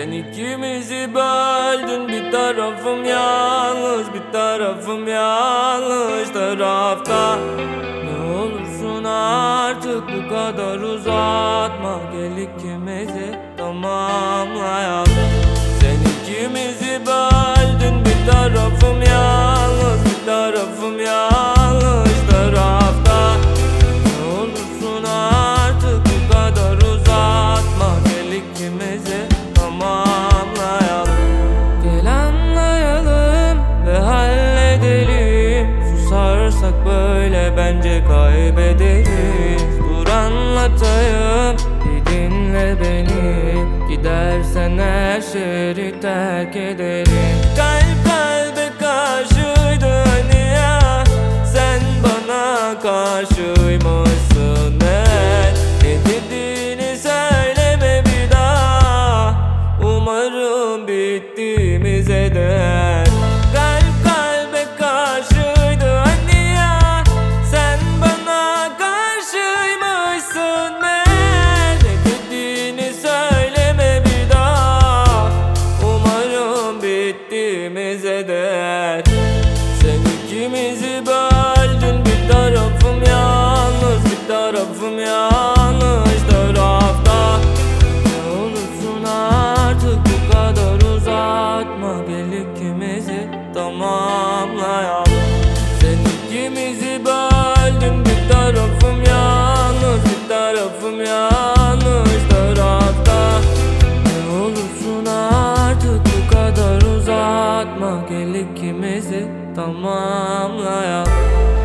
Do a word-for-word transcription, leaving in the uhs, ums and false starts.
Sen ikimizi böldün, bir tarafım yalnız, bir tarafım yanlış tarafta. Ne olursun artık bu kadar uzatma, gel ikimizi tamamlayalım. Sen ikimizi böldün, bir tarafım yalnız, bir tarafım yanlış tarafta. Ne olursun artık bu kadar uzatma, gel ikimizi tamamlayalım. Gel anlayalım ve halledelim. Susarsak böyle bence kaybederiz. Dur anlatayım, bir dinle beni. Gidersen her şeyi terk ederim. Kalp kalbe karşıydı hani ya, sen bana karşıymışsın hep. Ne dediğini söyleme bir daha, umarım bittiğimize değer. Kalp kalbe karşıydı hani ya, sen bana karşıymışsın meğer. Ne dediğini söyleme bir daha, umarım bittiğimize değer. Sen ikimizi böldün, bir tarafım yalnız, bir tarafım yanlış tarafta. Ne olursun artık bu kadar uzatma, gel ikimizi tamamlayalım. Sen ikimizi böldün, bir tarafım yalnız, bir tarafım yanlış tarafta. Ne olursun artık bu kadar uzatma, gel ikimizi tamamlayalım.